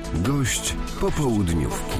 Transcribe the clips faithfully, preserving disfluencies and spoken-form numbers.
Gość popołudniówki.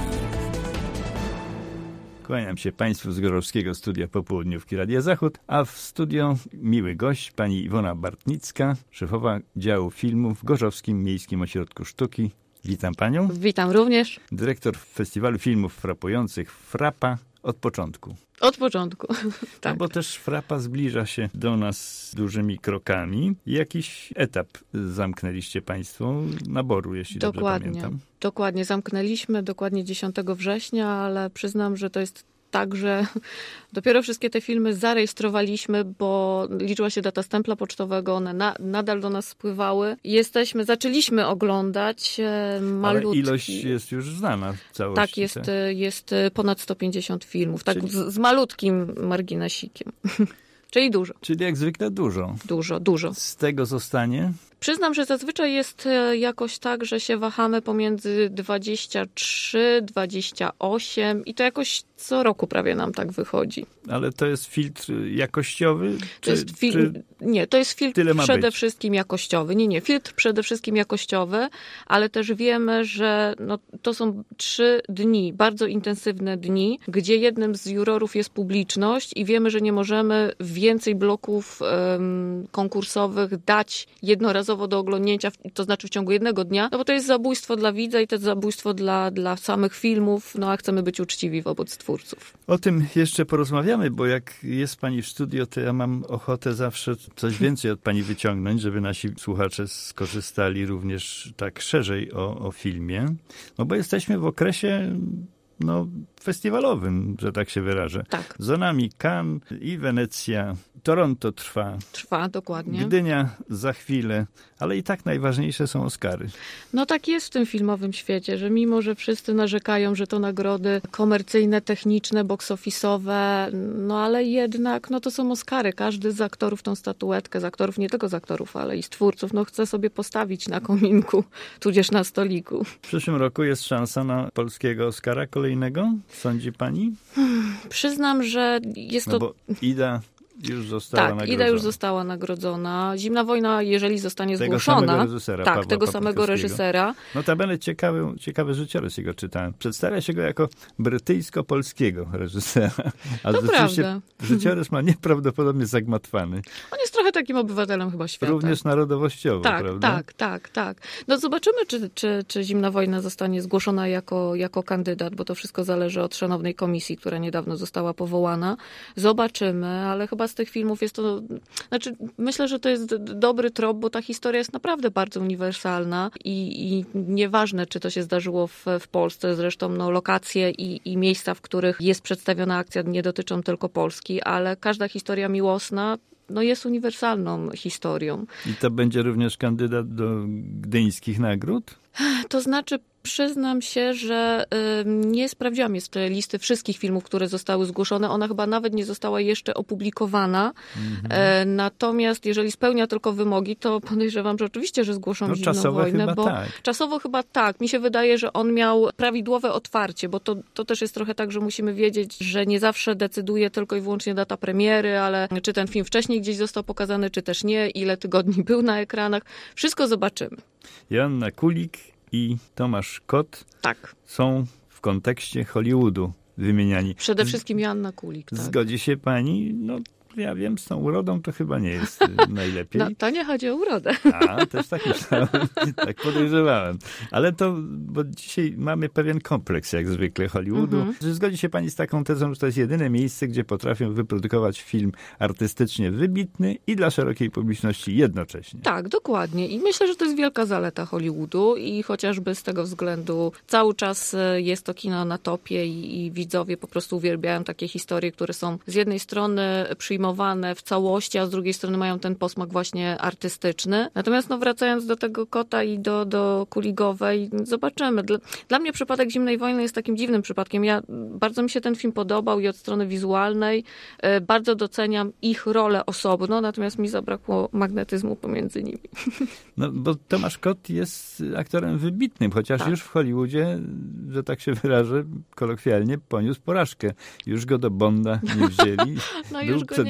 Kłaniam się Państwu z Gorzowskiego Studia Popołudniówki Radia Zachód, a w studio miły gość, pani Iwona Bartnicka, szefowa działu filmu w Gorzowskim Miejskim Ośrodku Sztuki. Witam Panią. Witam również. Dyrektor Festiwalu Filmów Frapujących Frapa od początku. Od początku, tak. No bo też Frapa zbliża się do nas dużymi krokami. Jakiś etap zamknęliście Państwo naboru, jeśli dokładnie, dobrze pamiętam. Dokładnie, zamknęliśmy dokładnie dziesiątego września, ale przyznam, że to jest tak, że dopiero wszystkie te filmy zarejestrowaliśmy, bo liczyła się data stempla pocztowego, one na, nadal do nas spływały. Jesteśmy, zaczęliśmy oglądać e, malutki. Ale ilość jest już znana w całości. Tak, jest, tak? jest ponad sto pięćdziesiąt filmów, tak Czyli... z, z malutkim marginesikiem. Czyli dużo. Czyli jak zwykle dużo. Dużo, dużo. Z tego zostanie? Przyznam, że zazwyczaj jest jakoś tak, że się wahamy pomiędzy dwadzieścia trzy, dwadzieścia osiem i to jakoś co roku prawie nam tak wychodzi. Ale to jest filtr jakościowy? Czy, to jest fil- czy nie, to jest filtr przede być? wszystkim jakościowy. Nie, nie, filtr przede wszystkim jakościowy, ale też wiemy, że no, to są trzy dni, bardzo intensywne dni, gdzie jednym z jurorów jest publiczność i wiemy, że nie możemy więcej bloków um, konkursowych dać jednorazowo do oglądnięcia, to znaczy w ciągu jednego dnia, no bo to jest zabójstwo dla widza i to jest zabójstwo dla, dla samych filmów, no a chcemy być uczciwi wobec twórców. O tym jeszcze porozmawiamy, bo jak jest pani w studio, to ja mam ochotę zawsze coś więcej od pani wyciągnąć, żeby nasi słuchacze skorzystali również tak szerzej o, o filmie. No bo jesteśmy w okresie no, festiwalowym, że tak się wyrażę. Tak. Za nami Cannes i Wenecja. Toronto trwa. Trwa, dokładnie. Gdynia za chwilę, ale i tak najważniejsze są Oscary. No tak jest w tym filmowym świecie, że mimo, że wszyscy narzekają, że to nagrody komercyjne, techniczne, box office'owe, no ale jednak no to są Oscary. Każdy z aktorów tą statuetkę, z aktorów, nie tylko z aktorów, ale i z twórców, no chce sobie postawić na kominku, tudzież na stoliku. W przyszłym roku jest szansa na polskiego Oscara kolejnego? Sądzi pani? Hmm, przyznam, że jest no to... Bo Ida już została tak, nagrodzona. Ida już została nagrodzona. Zimna wojna, jeżeli zostanie tego zgłoszona... Samego reżysera, tak, Pawła tego samego reżysera. Notabene ciekawy, ciekawy życiorys jego czytałem. Przedstawia się go jako brytyjsko-polskiego reżysera. Ale to rzeczywiście prawda. życiorys ma nieprawdopodobnie zagmatwany. On jest trochę takim obywatelem chyba świata. Również narodowościowo, tak, prawda? Tak, tak, tak. No zobaczymy, czy, czy, czy Zimna wojna zostanie zgłoszona jako, jako kandydat, bo to wszystko zależy od szanownej komisji, która niedawno została powołana. Zobaczymy, ale chyba z tych filmów jest to... Znaczy, myślę, że to jest dobry trop, bo ta historia jest naprawdę bardzo uniwersalna i, i nieważne, czy to się zdarzyło w, w Polsce. Zresztą no, lokacje i, i miejsca, w których jest przedstawiona akcja, nie dotyczą tylko Polski, ale każda historia miłosna no jest uniwersalną historią. I to będzie również kandydat do gdyńskich nagród? To znaczy, przyznam się, że y, nie sprawdziłam jest listy wszystkich filmów, które zostały zgłoszone. Ona chyba nawet nie została jeszcze opublikowana. Mhm. E, natomiast jeżeli spełnia tylko wymogi, to podejrzewam, że oczywiście, że zgłoszą no, Zimną wojnę. Chyba bo tak. Czasowo chyba tak. Mi się wydaje, że on miał prawidłowe otwarcie, bo to, to też jest trochę tak, że musimy wiedzieć, że nie zawsze decyduje tylko i wyłącznie data premiery, ale czy ten film wcześniej gdzieś został pokazany, czy też nie, ile tygodni był na ekranach. Wszystko zobaczymy. Joanna Kulik i Tomasz Kot tak. są w kontekście Hollywoodu wymieniani. Przede wszystkim Joanna Kulik. Tak. Zgodzi się pani? No ja wiem, z tą urodą to chyba nie jest najlepiej. No to nie chodzi o urodę. A, też tak myślałem. Tak podejrzewałem. Ale to, bo dzisiaj mamy pewien kompleks, jak zwykle, Hollywoodu. Mm-hmm. Czy zgodzi się pani z taką tezą, że to jest jedyne miejsce, gdzie potrafią wyprodukować film artystycznie wybitny i dla szerokiej publiczności jednocześnie? Tak, dokładnie. I myślę, że to jest wielka zaleta Hollywoodu i chociażby z tego względu cały czas jest to kino na topie i, i widzowie po prostu uwielbiają takie historie, które są z jednej strony przyjmowane w całości, a z drugiej strony mają ten posmak właśnie artystyczny. Natomiast no, wracając do tego Kota i do, do Kuligowej, zobaczymy. Dla, dla mnie przypadek Zimnej wojny jest takim dziwnym przypadkiem. Ja, bardzo mi się ten film podobał i od strony wizualnej e, bardzo doceniam ich rolę osobno, natomiast mi zabrakło magnetyzmu pomiędzy nimi. No, bo Tomasz Kot jest aktorem wybitnym, chociaż tak. już w Hollywoodzie, że tak się wyrażę kolokwialnie, poniósł porażkę. Już go do Bonda nie wzięli. No Był już go nie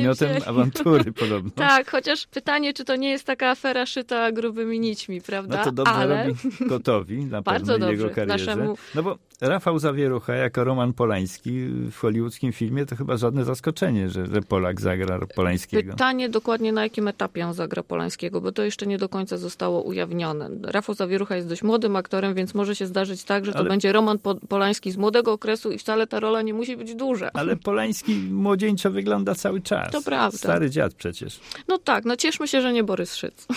przedmiotem wzięli. awantury podobno. Tak, chociaż pytanie, czy to nie jest taka afera szyta grubymi nićmi, prawda? No to dobrze Ale... robi Kotowi na Bardzo pewno i jego dobrze. karierze. Naszemu... No bo Rafał Zawierucha jako Roman Polański w hollywoodzkim filmie to chyba żadne zaskoczenie, że, że Polak zagra Polańskiego. Pytanie dokładnie na jakim etapie on zagra Polańskiego, bo to jeszcze nie do końca zostało ujawnione. Rafał Zawierucha jest dość młodym aktorem, więc może się zdarzyć tak, że to ale... będzie Roman Polański z młodego okresu i wcale ta rola nie musi być duża. Ale Polański młodzieńczo wygląda cały czas. To prawda. Stary dziad przecież. No tak, no cieszmy się, że nie Borys Szyc.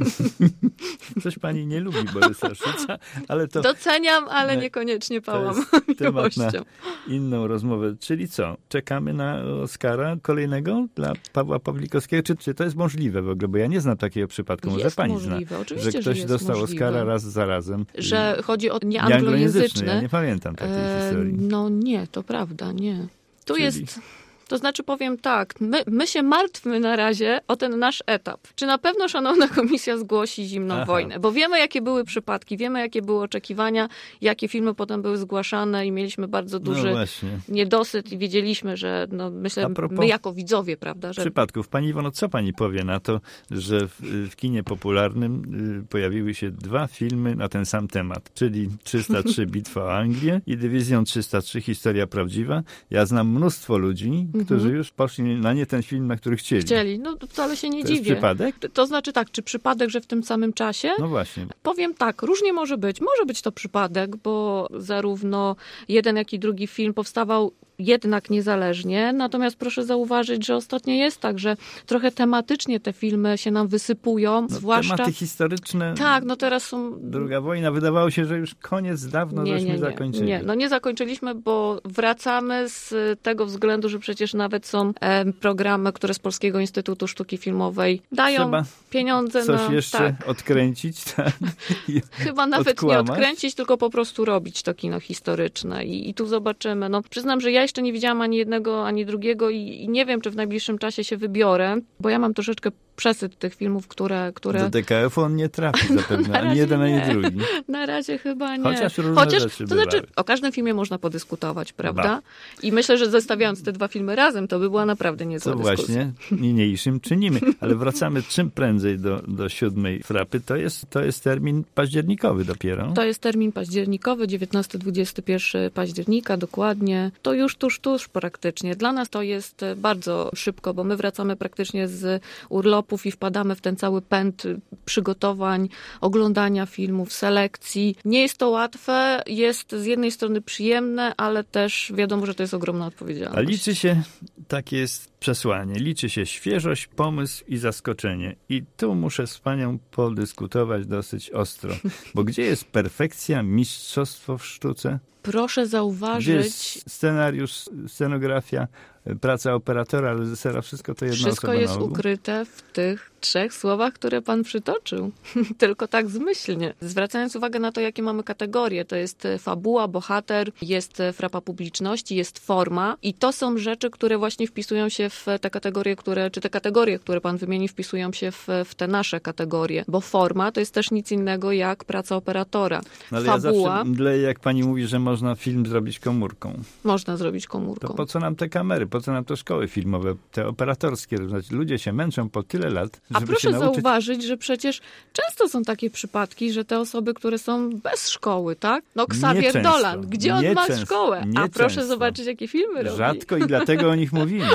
Coś pani nie lubi Borysa Szyca, ale to... Doceniam, ale nie, niekoniecznie pałam miłością. Na inną rozmowę. Czyli co? Czekamy na Oscara kolejnego dla Pawła Pawlikowskiego? Czy, czy to jest możliwe w ogóle? Bo ja nie znam takiego przypadku. Może jest pani możliwe. zna, Oczywiście, że ktoś że dostał możliwe. Oscara raz za razem. Że chodzi o nieanglojęzyczny. nieanglojęzyczny. Ja nie pamiętam takiej e, historii. No nie, to prawda, nie. Tu Czyli... jest... To znaczy powiem tak, my, my się martwmy na razie o ten nasz etap. Czy na pewno szanowna komisja zgłosi zimną Aha. wojnę? Bo wiemy, jakie były przypadki, wiemy, jakie były oczekiwania, jakie filmy potem były zgłaszane i mieliśmy bardzo duży no niedosyt i wiedzieliśmy, że no, myślę, my jako widzowie, prawda? Że... Przypadków. Pani Iwono, co pani powie na to, że w, w kinie popularnym y, pojawiły się dwa filmy na ten sam temat, czyli trzysta trzy Bitwa o Anglię i Dywizją trzysta trzy Historia prawdziwa. Ja znam mnóstwo ludzi, którzy już poszli na nie ten film, na który chcieli. Chcieli. No wcale się nie to dziwię. Jest przypadek? To znaczy tak, czy przypadek, że w tym samym czasie? No właśnie. Powiem tak, różnie może być. Może być to przypadek, bo zarówno jeden, jak i drugi film powstawał jednak niezależnie. Natomiast proszę zauważyć, że ostatnio jest tak, że trochę tematycznie te filmy się nam wysypują, no, zwłaszcza... Tematy historyczne. Tak, no teraz są... Druga wojna. Wydawało się, że już koniec, dawno nie, żeśmy nie, nie, zakończyli. Nie, no nie zakończyliśmy, bo wracamy z tego względu, że przecież nawet są e, programy, które z Polskiego Instytutu Sztuki Filmowej dają Trzeba pieniądze coś na... Coś jeszcze tak. odkręcić? Tak? Chyba nawet odkłamać? nie odkręcić, tylko po prostu robić to kino historyczne. I, i tu zobaczymy. No, przyznam, że ja jeszcze nie widziałam ani jednego, ani drugiego i, i nie wiem, czy w najbliższym czasie się wybiorę, bo ja mam troszeczkę przesyt tych filmów, które... które... Do D K F-u on nie trafi zapewne, ani jeden, nie. ani drugi. Na razie chyba nie. Chociaż różne Chociaż, rzeczy to znaczy, bywały. o każdym filmie można podyskutować, prawda? Ba. I myślę, że zestawiając te dwa filmy razem, to by była naprawdę niezła Co dyskusja. właśnie niniejszym czynimy. Ale wracamy czym prędzej do, do siódmej frapy. To jest, to jest termin październikowy dopiero. To jest termin październikowy, dziewiętnasty do dwudziestego pierwszego października, dokładnie. To już tuż, tuż praktycznie. Dla nas to jest bardzo szybko, bo my wracamy praktycznie z urlopów i wpadamy w ten cały pęd przygotowań, oglądania filmów, selekcji. Nie jest to łatwe, jest z jednej strony przyjemne, ale też wiadomo, że to jest ogromna odpowiedzialność. A liczy się, takie jest przesłanie, liczy się świeżość, pomysł i zaskoczenie. I tu muszę z panią podyskutować dosyć ostro. Bo gdzie jest perfekcja, mistrzostwo w sztuce? Proszę zauważyć... Gdzie jest scenariusz, scenografia, praca operatora, reżysera, wszystko to jedna Wszystko osoba jest na ogół? ukryte w tych trzech słowach, które pan przytoczył. Tylko tak zmyślnie. Zwracając uwagę na to, jakie mamy kategorie. To jest fabuła, bohater, jest frapa publiczności, jest forma i to są rzeczy, które właśnie wpisują się w te kategorie, które, czy te kategorie, które pan wymieni, wpisują się w, w te nasze kategorie. Bo forma to jest też nic innego jak praca operatora. No ale fabuła... ja zawsze mdleję, jak pani mówi, że można film zrobić komórką. Można zrobić komórką. To po co nam te kamery? Po co nam te szkoły filmowe, te operatorskie? Znaczy, ludzie się męczą po tyle lat, A żeby proszę się nauczyć... zauważyć, że przecież często są takie przypadki, że te osoby, które są bez szkoły, tak? No Xavier często. Dolan, gdzie on Nie ma często. szkołę? Nie A proszę często. zobaczyć, jakie filmy robi. Rzadko i dlatego o nich mówimy.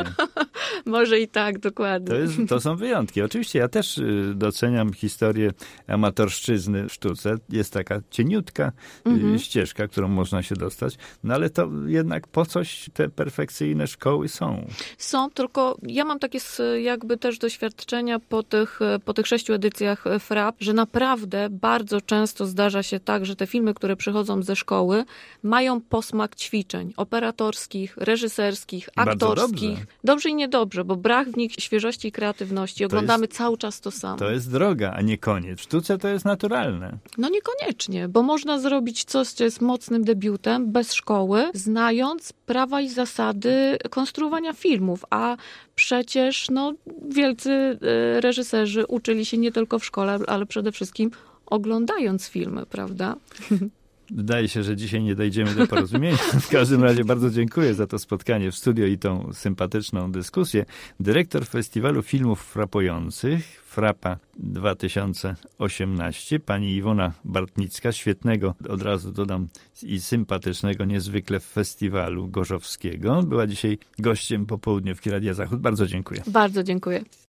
Może i tak, dokładnie. To, jest, to są wyjątki. Oczywiście ja też y, doceniam historię amatorszczyzny w sztuce. Jest taka cieniutka y, Mhm. ścieżka, którą można się dostać, no ale to jednak po coś te perfekcyjne szkoły są. Są, tylko ja mam takie s- jakby też doświadczenia po tych, po tych sześciu edycjach frap, że naprawdę bardzo często zdarza się tak, że te filmy, które przychodzą ze szkoły, mają posmak ćwiczeń operatorskich, reżyserskich, Bardzo aktorskich. dobrze. Dobrze i niedobrze, bo brak w nich świeżości i kreatywności. Oglądamy jest- cały czas to samo. To jest droga, a nie koniec. W sztuce to jest naturalne. No niekoniecznie, bo można zrobić coś, co jest mocnym debiutem, bez szkoły, znając prawa i zasady konstruowania filmów, a przecież no, wielcy e, reżyserzy uczyli się nie tylko w szkole, ale przede wszystkim oglądając filmy, prawda? Wydaje się, że dzisiaj nie dojdziemy do porozumienia. W każdym razie bardzo dziękuję za to spotkanie w studio i tą sympatyczną dyskusję. Dyrektor Festiwalu Filmów Frapujących, Frapa dwa tysiące osiemnaście, pani Iwona Bartnicka, świetnego, od razu dodam, i sympatycznego niezwykle festiwalu gorzowskiego. Była dzisiaj gościem Popołudniówki Radia Zachód. Bardzo dziękuję. Bardzo dziękuję.